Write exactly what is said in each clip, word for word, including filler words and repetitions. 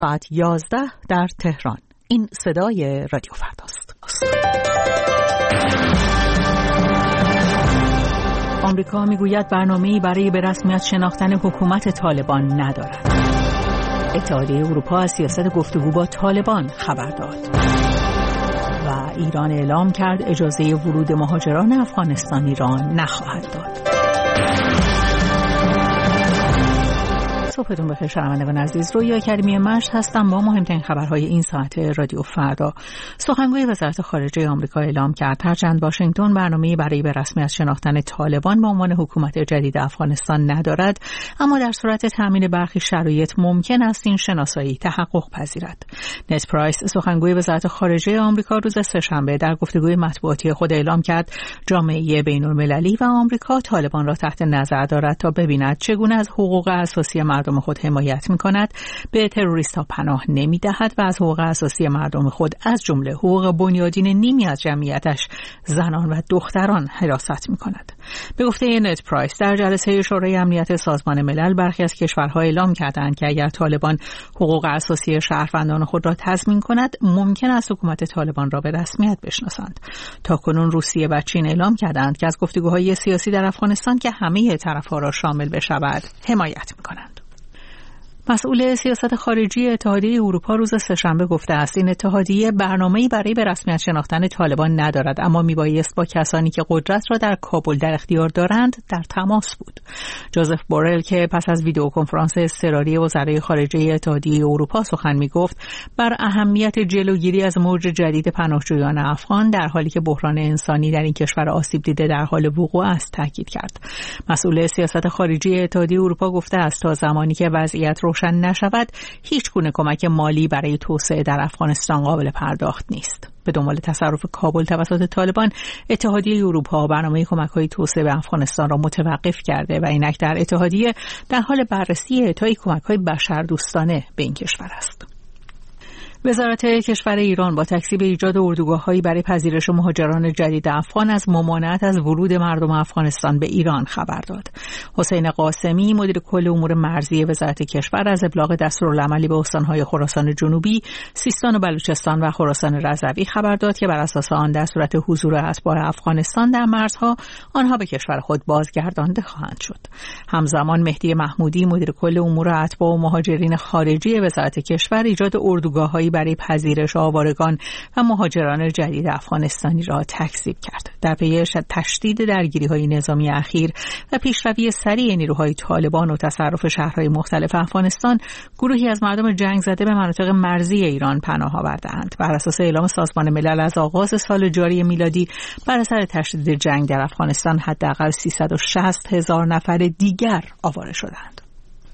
ساعت یازده در تهران. این صدای رادیو فرداست. آمریکا میگوید برنامه‌ای برای به رسمیت شناختن حکومت طالبان ندارد. اتحادیه اروپا از سیاست گفتگو با طالبان خبر داد. و ایران اعلام کرد اجازه ورود مهاجران افغانستانی را نخواهد داد. صبحتون بخیر شنوندگان عزیز، رویا کریمی مشت هستم با مهمترین خبرهای این ساعت رادیو فردا. سخنگوی وزارت خارجه آمریکا اعلام کرد هرچند واشنگتن برنامه‌ای برای به رسمیت شناختن طالبان به عنوان حکومت جدید افغانستان ندارد، اما در صورت تامین برخی شرایط ممکن است این شناسایی تحقق پذیرد. نت پرایس سخنگوی وزارت خارجه آمریکا روز سه‌شنبه در گفتگوی مطبوعاتی خود اعلام کرد جامعه بین‌المللی و آمریکا طالبان را تحت نظر دارد تا ببیند چگونه از حقوق اساسی مردم خود حمایت می‌کند، به تروریست‌ها پناه نمی‌دهد و از حقوق اساسی مردم خود از جمله حقوق بنیادین نیمی از جمعیتش زنان و دختران حراست می‌کند. به گفته نت پرایس در جلسه شورای امنیت سازمان ملل برخی از کشورها اعلام کردند که اگر طالبان حقوق اساسی شهروندان خود را تضمین کند ممکن است حکومت طالبان را به رسمیت بشناسند. تاکنون روسیه و چین اعلام کردند که از گفتگوهای سیاسی در افغانستان که همه طرف‌ها را شامل بشود حمایت می‌کنند. مسئول سیاست خارجی اتحادیه اروپا روز سه‌شنبه گفته است این اتحادیه برنامه‌ای برای به رسمیت شناختن طالبان ندارد، اما میبایست با کسانی که قدرت را در کابل در اختیار دارند در تماس بود. جوزف بورل که پس از ویدیو کنفرانس اضطراری وزرای خارجه اتحادیه اروپا سخن میگفت بر اهمیت جلوگیری از موج جدید پناهجویان افغان در حالی که بحران انسانی در این کشور آسیب دیده در حال وقوع است تاکید کرد. مسئول سیاست خارجی اتحادیه اروپا گفته است تا زمانی که وضعیت روشن نشود هیچ گونه کمک مالی برای توسعه در افغانستان قابل پرداخت نیست. به دنبال تصرف کابل توسط طالبان، اتحادیه اروپا برنامه کمک‌های توسعه به افغانستان را متوقف کرده و اینک در اتحادیه در حال بررسی اعطای کمک‌های بشردوستانه به این کشور است. وزارت کشور ایران با تکذیب ایجاد اردوگاه‌هایی برای پذیرش مهاجران جدید افغان از ممانعت از ورود مردم افغانستان به ایران خبر داد. حسین قاسمی مدیر کل امور مرزی وزارت کشور از ابلاغ دستورالعملی به استان‌های خراسان جنوبی، سیستان و بلوچستان و خراسان رضوی خبر داد که بر اساس آن در صورت حضور اتباع افغانستان در مرزها آنها به کشور خود بازگردانده خواهند شد. همزمان مهدی محمودی مدیر کل امور اتباع و مهاجرین خارجی وزارت کشور ایجاد اردوگاه‌هایی برای پذیرش آوارگان و مهاجران جدید افغانستانی را تکذیب کرد. در پی تشدید درگیری‌های نظامی اخیر و پیشروی سریع نیروهای طالبان و تصرف شهرهای مختلف افغانستان، گروهی از مردم جنگ زده به مناطق مرزی ایران پناه آورده‌اند. بر اساس اعلام سازمان ملل از آغاز سال جاری میلادی بر اثر تشدید جنگ در افغانستان حداقل سیصد و شصت هزار نفر دیگر آواره شدند.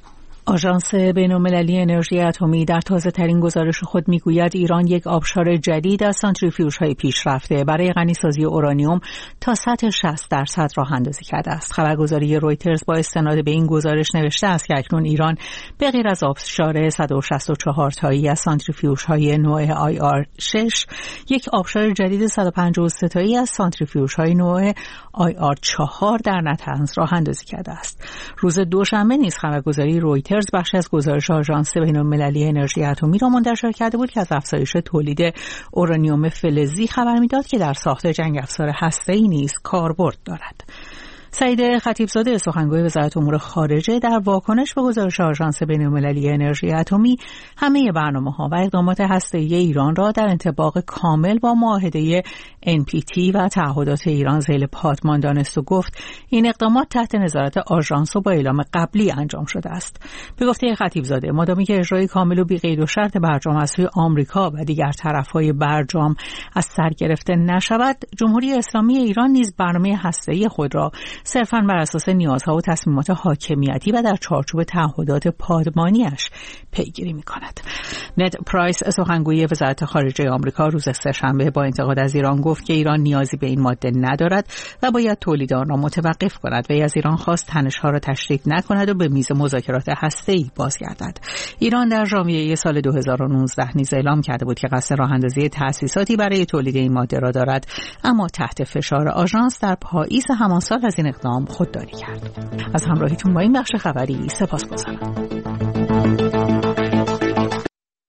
آژانس بین‌المللی انرژی اتمی در تازه‌ترین گزارش خود می‌گوید ایران یک آبشار جدید از سانتریفیوژهای پیشرفته برای غنیسازی اورانیوم تا سطح شصت درصد راه اندازی کرده است. خبرگزاری رویترز با استناد به این گزارش نوشته است که اکنون ایران به غیر از آبشار صد و شصت و چهار تایی از سانتریفیوژهای نوع آی آر شش، یک آبشار جدید صد و پنجاه و سه تایی از سانتریفیوژهای نوع آی آر چهار در نتنز راه اندازی کرده است. روز دوشنبه نیز خبرگزاری رویترز بخشی از گزارش آژانس بین‌المللی انرژی اتمی را منتشر کرده بود که از افزایش تولید اورانیوم فلزی خبر می‌داد که در ساخت جنگ افزار هسته‌ای نیز کاربرد دارد. سعید خطیبزاده سخنگوی وزارت امور خارجه در واکنش به گزارش آژانس بین‌المللی انرژی اتمی همه برنامه‌ها و اقدامات هسته‌ای ایران را در انطباق کامل با معاهده ان پی تی و تعهدات ایران ذیل پادمان دانست و گفت این اقدامات تحت نظارت آژانس و با اعلام قبلی انجام شده است. به گفته خطیبزاده مادامی که اجرای کامل و بی قید و شرط برجام از سوی آمریکا و دیگر طرف‌های برجام از سر گرفته نشود، جمهوری اسلامی ایران نیز برنامه هسته‌ای خود را صرفاً بر اساس نیازها و تصمیمات حاکمیتی و در چارچوب تعهدات پادمانیش پیگیری می‌کند. نت پرایس سخنگوی وزارت خارجه آمریکا روز سه‌شنبه با انتقاد از ایران گفت که ایران نیازی به این ماده ندارد و باید تولید آن را متوقف کند و از ایران خواست تنش‌ها را تشدید نکند و به میز مذاکرات هسته‌ای بازگردد. ایران در ژانویه سال دو هزار و نوزده نیز اعلام کرده بود که قصد راه‌اندازی تأسیساتی برای تولید این ماده را دارد، اما تحت فشار آژانس در پاییز همان سال از این اقدام خودداری کرد. از همراهیتون با این بخش خبری سپاسگزارم.